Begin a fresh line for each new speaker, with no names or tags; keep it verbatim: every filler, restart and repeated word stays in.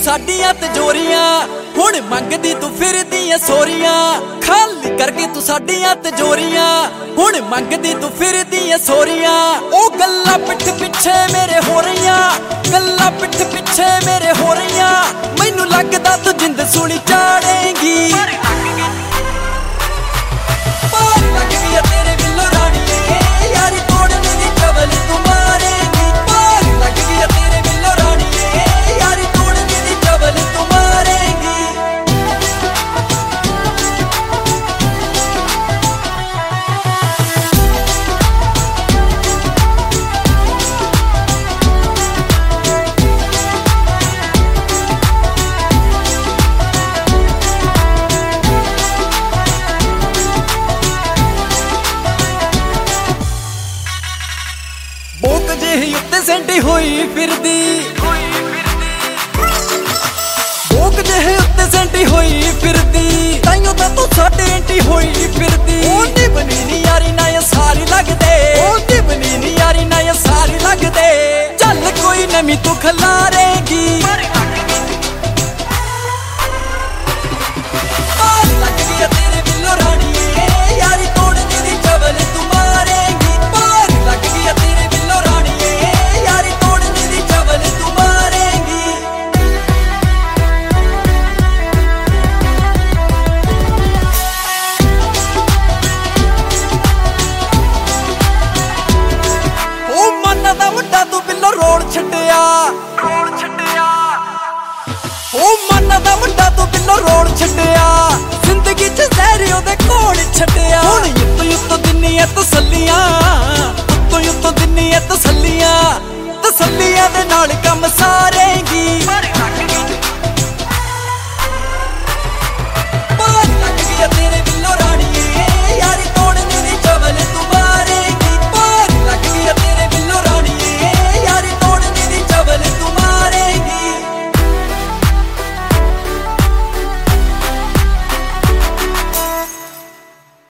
ਸਾਡੀਆਂ ਤਜੋਰੀਆਂ ਹੁਣ ਮੰਗਦੀ ਤੂੰ ਫਿਰਦੀਆਂ ਸੋਰੀਆਂ ਖਾਲੀ ਕਰਕੇ ਤੂੰ ਸਾਡੀਆਂ ਤਜੋਰੀਆਂ ਹੁਣ ਮੰਗਦੀ ਤੂੰ ਫਿਰਦੀਆਂ ਸੋਰੀਆਂ ਉਹ ਗੱਲਾਂ ਪਿੱਠ ਪਿੱਛੇ ਮੇਰੇ ਹੋ ਰਹੀਆਂ ਗੱਲਾਂ ਪਿੱਠ ਪਿੱਛੇ ਮੇਰੇ ਹੋ ਰਹੀਆਂ ਮੈਨੂੰ ਲੱਗਦਾ ਤੂੰ ਜਿੰਦ ਸੂਲੀ ਚਾੜੇਂਗੀ ਪਾਰ ਲੱਗ ਗਿਆ ਤੇਰੇ ਬਿੱਲੋ ਰਾਣੀਏ ਯਾਰੀ ਤੋੜਨ ਦੀ ਚਵਲ ਤੂੰ ਮਾਰੇਂਗੀ ਪਾਰ ਲੱਗ ਗਿਆ ਤੇਰੇ ਬਿੱਲੋ ਰਾਣੀਏ ਯਾਰੀ ਤੋੜਨ ਦੀ ਚਵਲ ਤੂੰ ਮਾਰੇਂਗੀ ਬੋਕ ਜਿਹੀ ਉੱਤੇ ਸੈਂਟੀ ਹੋਈ ਫਿਰਦੀ ਬੋਕ ਜਿਹੀ ਉੱਤੇ ਸੈਂਟੀ ਹੋਈ ਫਿਰਦੀ ਤਾਈਓ ਤਾਂ ਤੂੰ ਸਾਡੇ ਐਂਟੀ ਹੋਈ ਫਿਰਦੀ ਉਹ ਨੀ ਬਣੀ ਨੀ ਯਾਰੀ ਨਾ ਇਹ ਸਾਰੀ ਲੱਗਦੇ ਉਹ ਨੀ ਬਣੀ ਨੀ ਯਾਰੀ ਨਾ ਇਹ ਸਾਰੀ ਲੱਗਦੇ ਚੱਲ ਕੋਈ ਨਵੀਂ ਤੂੰ ਖਲਾਰੇਂਗੀ ਪਾਰ ਲੱਗ ਗਿਆ ਤੇਰੇ ਬਿੱਲੋ ਰਾਣੀਏ ਯਾਰੀ ਤੋੜਨ ਦੀ ਚਵਲ ਤੂੰ ਮਾਰੇਂਗੀ ਪਾਰ ਲੱਗ ਗਿਆ ਤੇਰੇ ਬਿੱਲੋ ਰਾਣੀਏ ਯਾਰੀ ਤੋੜਨ ਦੀ ਚਵਲ ਤੂੰ ਮਾਰੇਂਗੀ ਉਹ ਮਨ ਦਾ ਮੁੰਡਾ ਤੂੰ ਬਿੱਲੋ ਰੋੜ ਛੱਡਿਆ ਰੋੜ ਛੱਡਿਆ ਉਹ ਮਨ ਦਾ ਮੁੰਡਾ ਤੂੰ ਬਿੱਲੋ ਰੋੜ ਛੱਡਿਆ ਜ਼ਿੰਦਗੀ ਚ ਜ਼ਹਿਰ ਉਹਦੇ ਕੋਲ ਛੱਡਿਆ ਹੁਣ ਯੁੱਤ ਯੁੱਤ ਦਿੰਨੀ ਐ ਤਸੱਲੀਆਂ